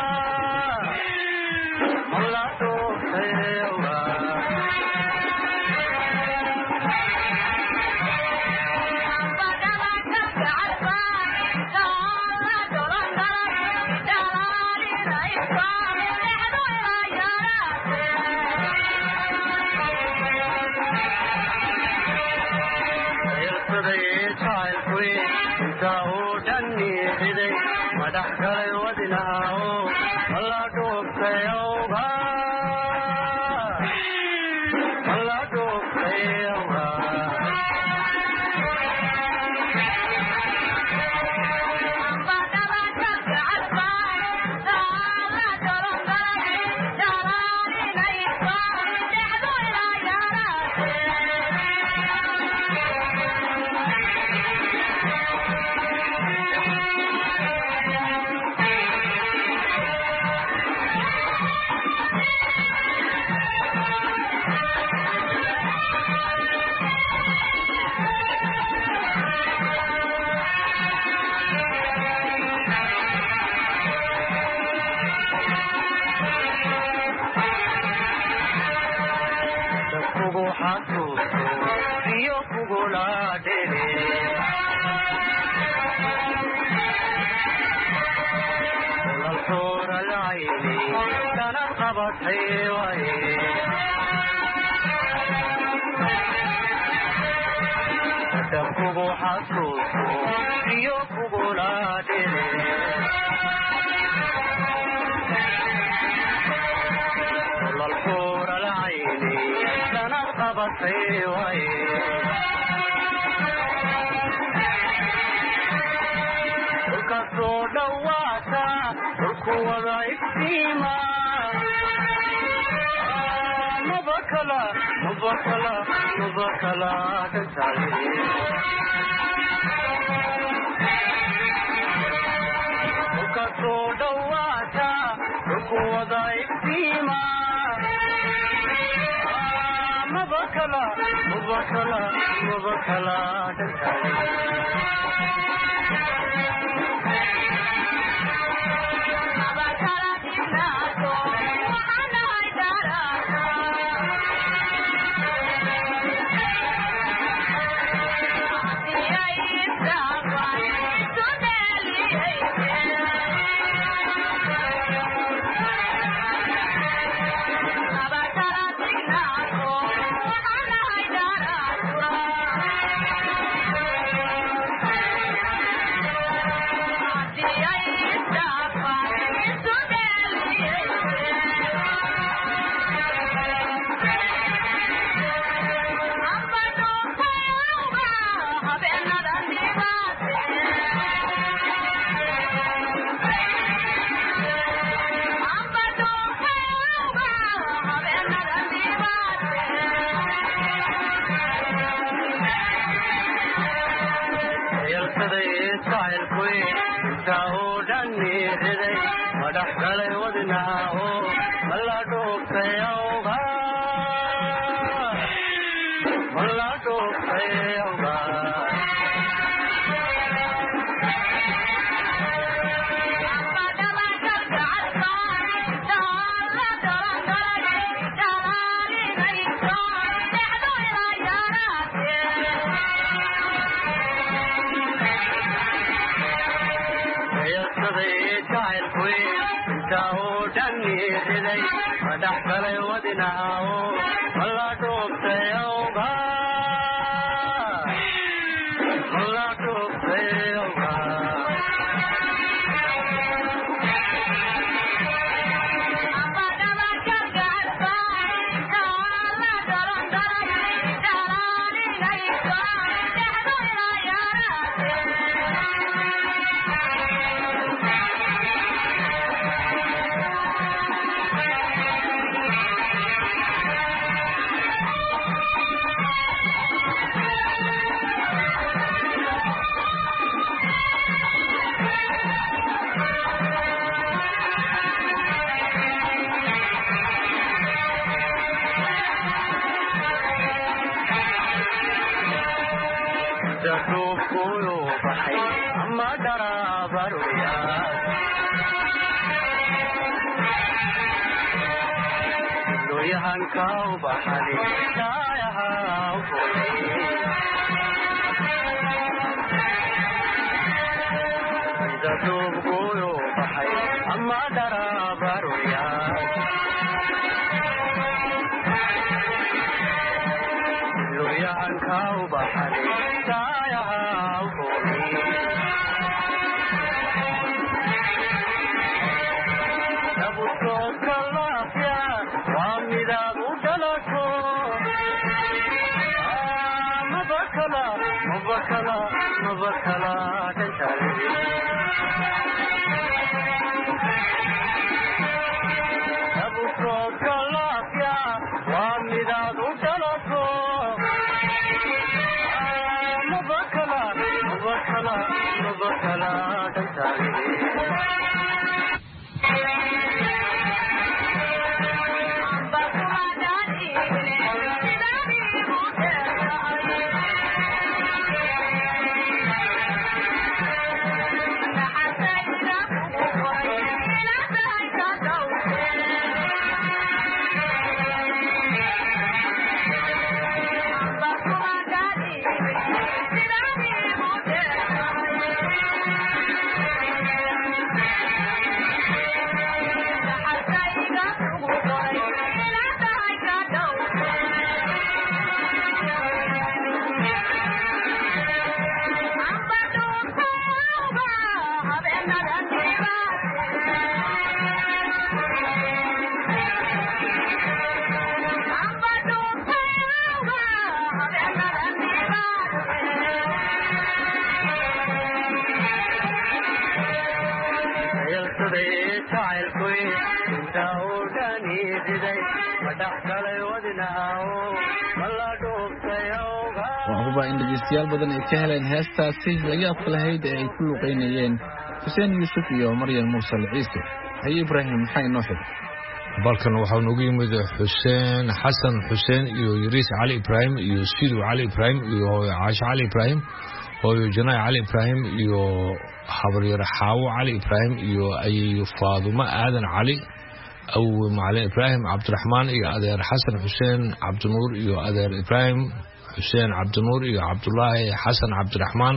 huba in dhegeystayaal badan ay ka heleen heestaasi layaabka lahayd ee ay ku luqeynayeen xuseen yuusuf iyo maryan mursal ciise. haye ibraahim maxaa inoo xigay? balkan waxaa noogu yimid xuseen xasan xuseen iyo yariis cali ibraahim iyo sidu cali ibraahim iyo hooyo caasho cali ibraahim, hooyo janaay cali ibraahim iyo habaryar xaawo cali ibraahim iyo ayeeyo faadumo aadan cali, awowe macalin ibraahim cabdiraxmaan iyo adeer xasan xuseen cabdinuur iyo adeer ibraahim xuseen cabdinuur iyo cabdulaahi xasan cabdiraxmaan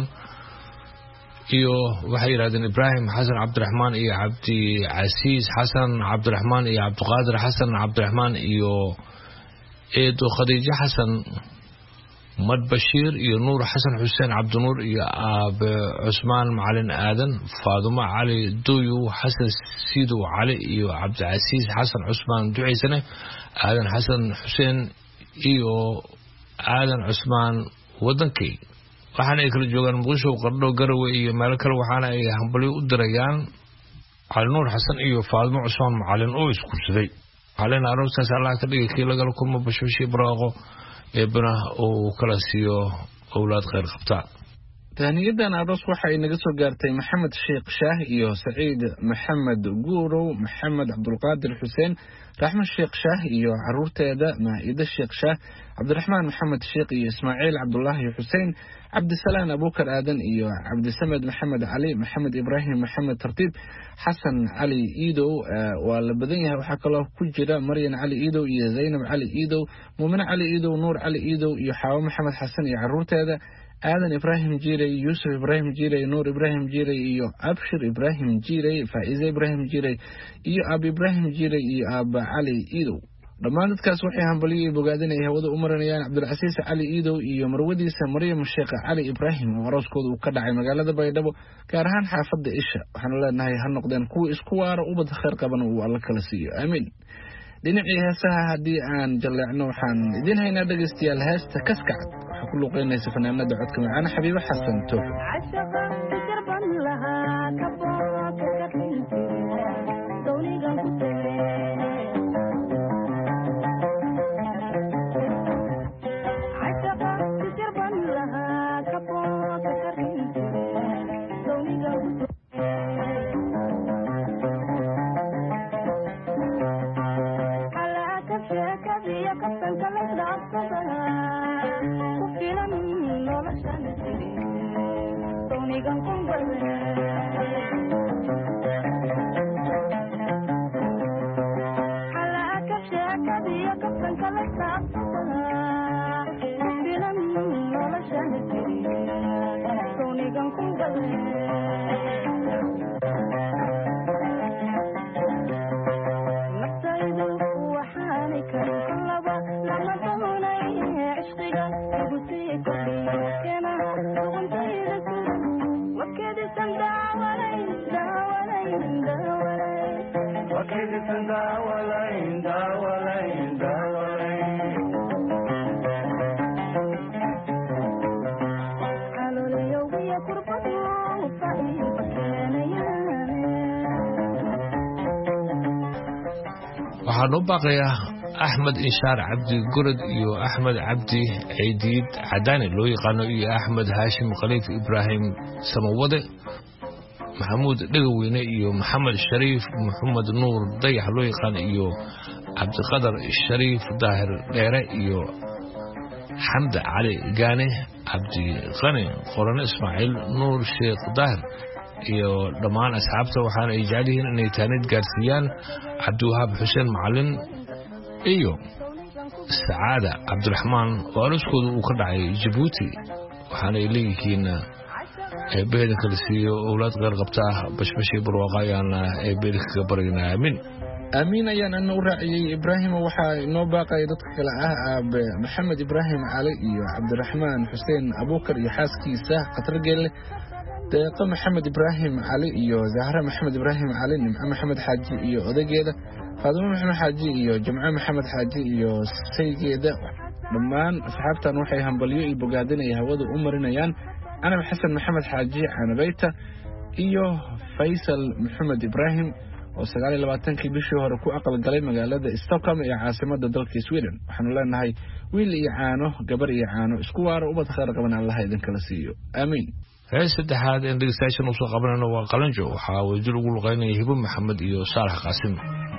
iyo waxay yidhahdeen ibraahim xasan cabdiraxmaan iyo cabdicasiis xasan cabdiraxmaan iyo cabdiqaadir xasan cabdiraxmaan iyo eedo khadiijo xasan madbashiir iyo nuur xasan xuseen cabdinuur iyo aabe cusmaan macalin aadan, faadumo cali duyu xasan sidow cali iyo cabdicasiis xasan cusmaan ducaysane, aadan xasan xuseen iyo aadan cusmaan wadankay. waxaana ay kala joogaan muqdisho, qardho, garowe iyo meelo kale. waxaana ay hambalyo u dirayaan cali nuur xasan iyo faadumo cusmaan macalin oo iskursaday. macalin aroostaas allah ka dhigay kii lagala kulmo bashbashii barwaaqo eebana uu kala siiyo owlaad khayr qabta. tahniyadan aroos waxa ay naga soo gaartay maxamed sheekh shaah iyo saciid maxamed guurow, maxamed cabdulqaadir xuseen, raxmo sheekh shaah iyo caruurteeda, maaida sheekh shaah, cabdiraxmaan maxamed sheekh iyo ismaaciil cabdulaahi xuseen, cabdisalaan abuukar aadan iyo cabdisamed maxamed cali, maxamed ibraahim maxamed tartiib, xasan cali iidow. waa la badan yahay. waxaa kaloo ku jira maryan cali iidow iyo zaynab cali iidow, muumine cali iidow, nuur cali iidow iyo xaawo maxamed xasan iyo caruurteeda, aadan ibraahim jiirey, yuusuf ibraahim jiirey, nuur ibraahim jiirey iyo abshir ibraahim jiirey, faa'ize ibraahim jiirey iyo aab ibraahim jiirey iyo aaba cali iidow. dhammaan dadkaas waxay hambalyo bogaadin ay hawada u marinayaan cabdilcasiis cali iidow iyo marwadiisa maryam sheekh cali ibraahim oo arooskooda uu ka dhacay magaalada baydhabo, gaar ahaan xaafadda isha. waxaanu leenahay ha noqdeen kuwa isku waara, ubad khayr qabana uu alla kala siiyo, aamiin. dhinacii heesaha haddii aan jalleecno waxaan idiin haynaa dhegaystayaal heesta kaskacad. waxaa ku luuqeynaysa fanaanada codka macaana xabiibo xasan toofi. waxaan u baaqayaa axmed inshaar cabdi gurad iyo axmed cabdi ciidiid cadaani loo yaqaano iyo axmed haashim khaliif ibraahim samawade, maxamuud dhegaweyne iyo maxamed shariif maxamed nuur dayax loo yaqaan iyo cabdiqadar shariif daahir dheere iyo xamda cali gaane, cabdiqani qorane, ismaaciil nuur sheekh daahir iyo dhammaan asxaabta. waxaana ay jecel yihiin inay taanid gaarsiiyaan cabdiwahaab xuseen macalin iyo sacaada cabdiraxmaan oo arooskooda uu ka dhacay jabuuti. waxaana ay leeyihiin eebbeeda kala siiyo owlaad qeyr qabtaa bashbashii barwaaqa ayaana eebbeeda kaga baryaynaa, aamin. aamiin ayaan ana u raaciyey ibraahimo. waxaa inoo baaqaya dadka kale ah aabe maxamed ibraahim cali iyo cabdiraxmaan xuseen abuukar iyo xaaskiisa khatargeelle, deeqo maxamed ibraahim cali iyo zahra maxamed ibraahim cali, nimco maxamed xaaji iyo odageeda, faadumo maxamed xaaji iyo jimco maxamed xaaji iyo saygeeda. dhammaan asxaabtan waxay hambalyo iyo bogaadin ay hawada u marinayaan canab xasan maxamed xaaji canabeyta iyo faysal maxamed ibraahim, oo sagaal iyo labaatankii bishii hore ku aqalgalay magaalada Stockholm ee caasimadda dalka Sweden. Waxaanu leenahay wiil iyo caano, gabar iyo caano, isku waara ubad khayr qaban Allah idin kala siiyo. Amiin. hees saddexaad ee dhegeystayaashan usoo qabanayna waa qalanjo. waxaa wadajir ugu luqeynaya Hibo Maxamed iyo Saalax Qaasim.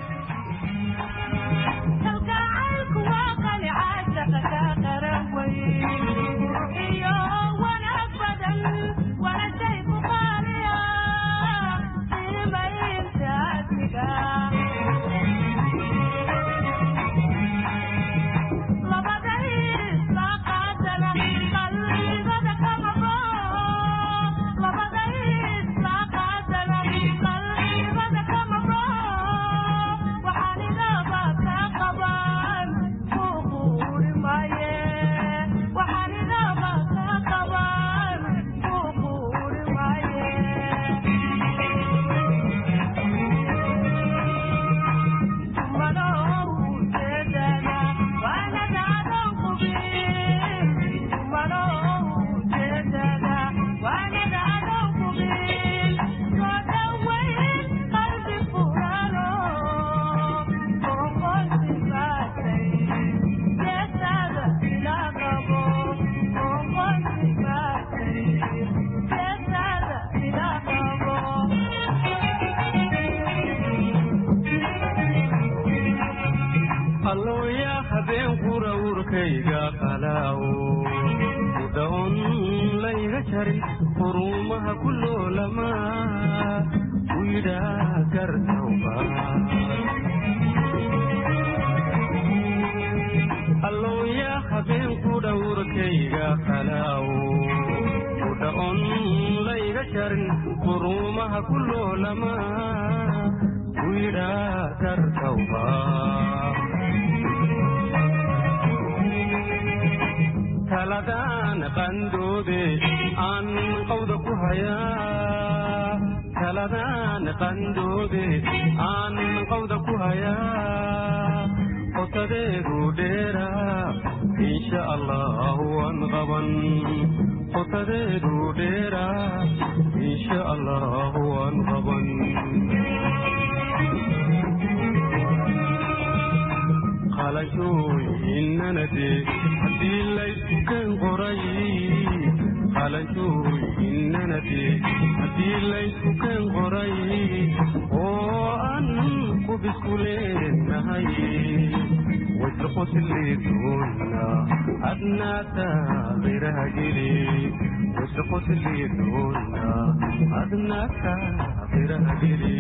taladaan qandoode aan qowda ku hayaa taladaan qandoode aan qowda ku hayaa qotadeedu dheera insha Allah waan qaban qotadeedu dheera insha Allah waan qaban qalashoy innanade hadii layskan qoray qalashoy innanade hadii layskan qoray oo aan ku biskuleenahay wasqosliiduna adnaata birahagili wasqosliiduna adnaata birahagili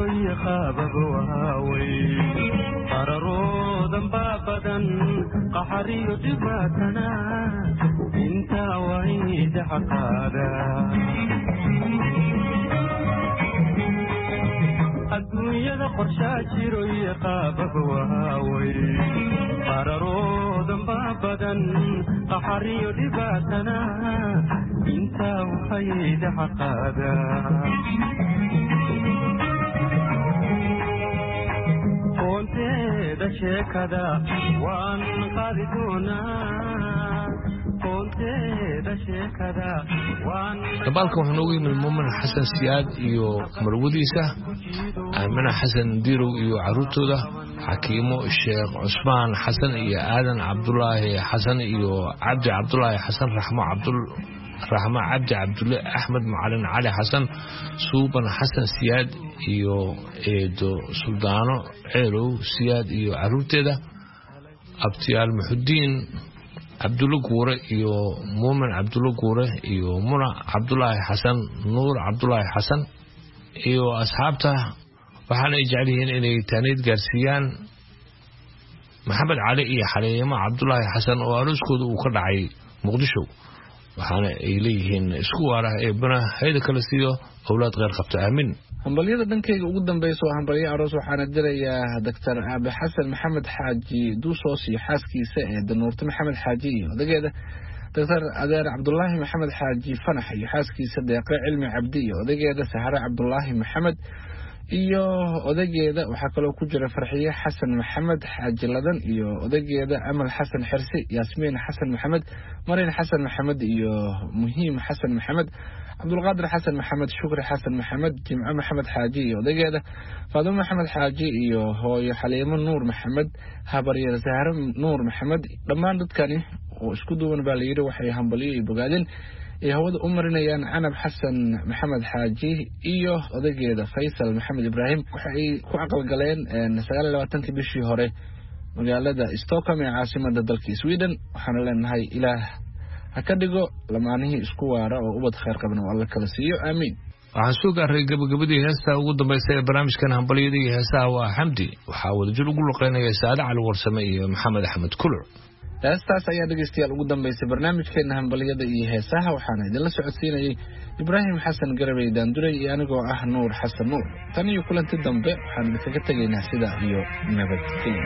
يخابب وهاوي قرروا بابدا قحري دباتنا انت وعيد حقادا الدنيا قرشا جيرو يخابب وهاوي قرروا بابدا قحري دباتنا انت وعيد حقادا كنت شكدا وان قادونا كنت شكدا وان dabaalka wuxuu noogu yimid muumin xasan siyaad iyo marwadiisa aamina xasan dirow iyo caruurtooda xakiimo sheekh cusmaan xasan iyo aadan cabdulaahi xasan iyo cabdi cabdulaahi xasan raxmo cabdul raxmo cabdi cabdulle axmed macalin cali xasan suuban xasan siyaad iyo eedo suldaano ceelow siyaad iyo caruurteeda abtiyaal muxudiin cabdulle guure iyo muumin cabdulle guure iyo muna cabdulaahi xasan nuur cabdulaahi xasan iyo asxaabta waxaana ay jecel yihiin inay taaniid gaarsiiyaan maxamed cali iyo xaliimo cabdulaahi xasan oo arooskooda uu ka dhacay muqdisho waxaana ay leeyihiin isku waara ee bana hayda kala siiyo awlaad qeyr qabta aamin hambalyada dhankayga ugu dambaysa waa hambalyo aroos waxaana dirayaa doctor aabe xasan maxamed xaaji duusoos iyo xaaskiisa ee danuurta maxamed xaaji iyo odageeda doctor adeer cabdulaahi maxamed xaaji fanax iyo xaaskiisa deeqe cilmi cabdi iyo odageeda sahare cabdulaahi maxamed iyo odageeda waxaa kaloo ku jira farxiye xasan maxamed xaaji ladan iyo odageeda amal xasan xirsi yaasmiin xasan maxamed marin xasan maxamed iyo muhiim xasan maxamed cabdulqaadir xasan maxamed shukri xasan maxamed jimco maxamed xaaji iyo odageeda faadimo maxamed xaaji iyo hooyo xaliimo nuur maxamed habaryar zahre nuur maxamed dhammaan dadkani oo isku duwan baa layidhi waxay hambalyo iyo bogaadin ay hawada u marinayaan canab xasan maxamed xaaji iyo odageeda faysal maxamed ibraahim waxay ku aqalgaleen sagaal iyo labaatankii bishii hore magaalada Stockholm ee caasimada dalka Sweden waxaana leenahay ilaah ha ka dhigo lamaanihii isku waara oo ubad khayr qabna oo alla kala siiyo aamiin waxaan soo gaaray gabagabadii heesta ugu dambaysa ee barnaamijkan hambalyada iyo heesaha waa xamdi waxaa wadajir ugu luqeynaya saade cali warsame iyo maxamed axmed kuluc heestaas ayaa dhegeystayaal ugu dambeysay barnaamijkeena hambalyada iyo heesaha waxaana idinla socodsiinayay ibraahim xasan garabey daanduray iyo anigoo ah nuur xasan nuur tan iyo kulanti dambe waxaan idinkaga tegaynaa sidaa iyo nabadgelyo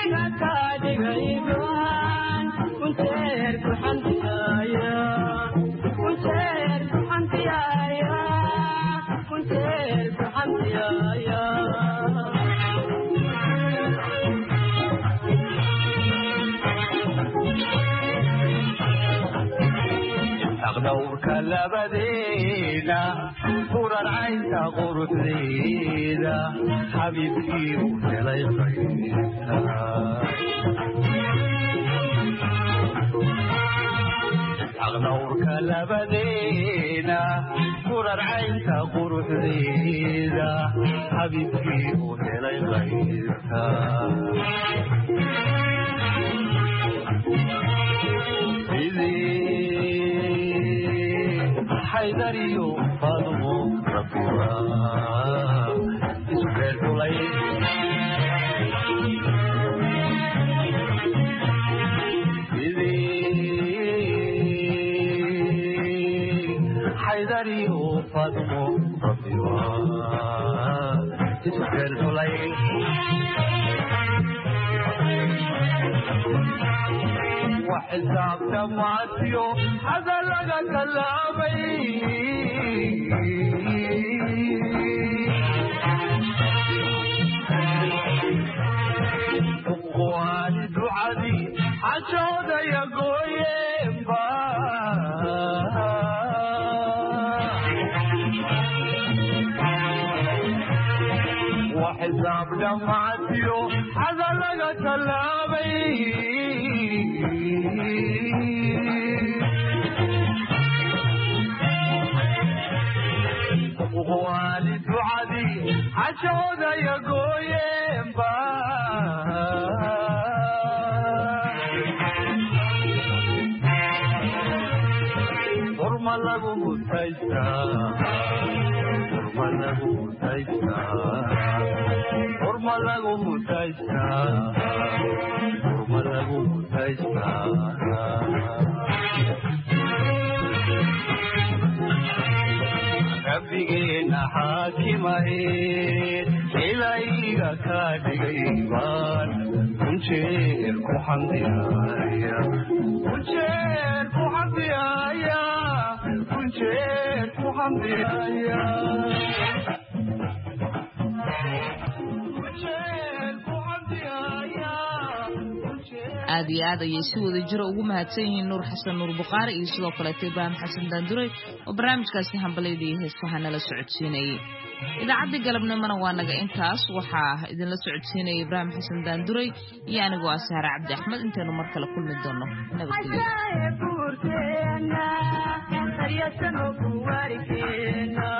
Kunteer ku xantaaya حقدورك لبدينا قرر عينك قرطينا حبيبتي وحلي خيرنا حقدورك لبدينا قرر عينك قرطينا حبيبتي وحلي خيرنا حيدري فاضمو ربنا اسكر لي حيدري فاضمو ربنا اسكر لي وحساب تماسيو هذا لغا كلامي وقواني دعادي عشود يقويم با وحساب تماسيو هذا لغا كلامي وقوالي دعادي عشود يقويم با ورما لغو متايسا ورما لغو متايسا ورما لغو متايسا ورما لغو متايسا ربنا حاكمه إليك كادغيبان كنشير كحمديايا كنشير كحمديايا كنشير كحمديايا كنشير كحمديايا aad iyo aad ayay si wada jiro ugu mahadsan yihiin nuur xasan nuur buqaari iyo sidoo kale ibraahim xasan daanduray oo barnaamijkaasi hambalayda iyo heesaha nala socodsiinayay idaacadda galabnimona waa naga intaas waxaa idinla socodsiinaya ibraahim xasan daanduray iyo anigoo ah Sahra Cabdi Axmed intaynu mar kale kulmi doono nabadgelyo